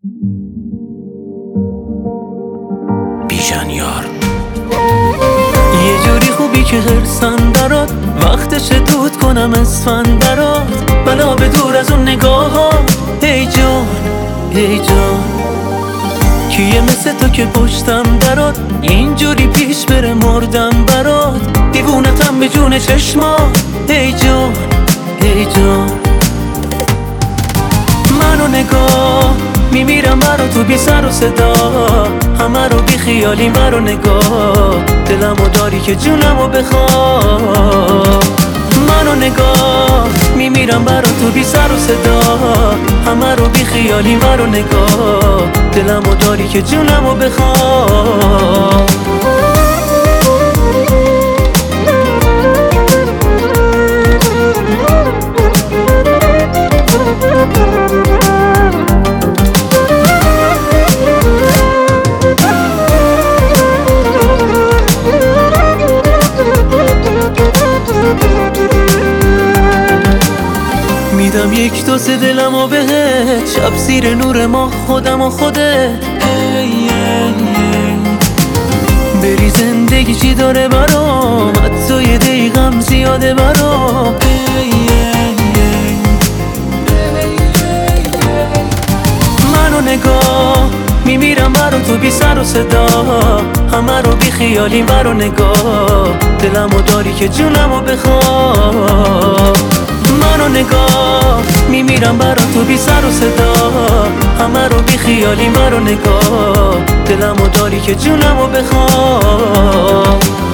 بیژن یار. یه جوری خوبی که هرسم برات، وقتشه دود کنم اسفند برات، بلا به دور از اون نگاه ها. ای جان ای جان، کیه مثل تو که پشتم درات، اینجوری پیش بره مردم برات، دیوونتم به جون چشما. ای جان ای جان، منو نگاه میمیرم برا تو بی سر و صدا، همه رو بی خیالی مرو نگاه، دلمو داری که جونمو بخواه. منو نگاه میمیرم برا تو بی سر و صدا، همه رو بی خیالی مرو نگاه، دلمو داری که جونمو بخواه. میدم یک دو سه دلمو بهت، شب زیر نور ماه خودم و خودت. بری زندگی چی داره برام، حتی یه دقیقم زیاده برام. منو نگاه میمیرم برا تو بی سر و صدا، همه رو بی خیالی برو نگاه، دلمو داری که جونمو بخواه. منو نگاه میمیرم برا تو بی سر و صدا، همه رو بی خیالی مرو نگاه، دلمو داری که جونمو بخواه.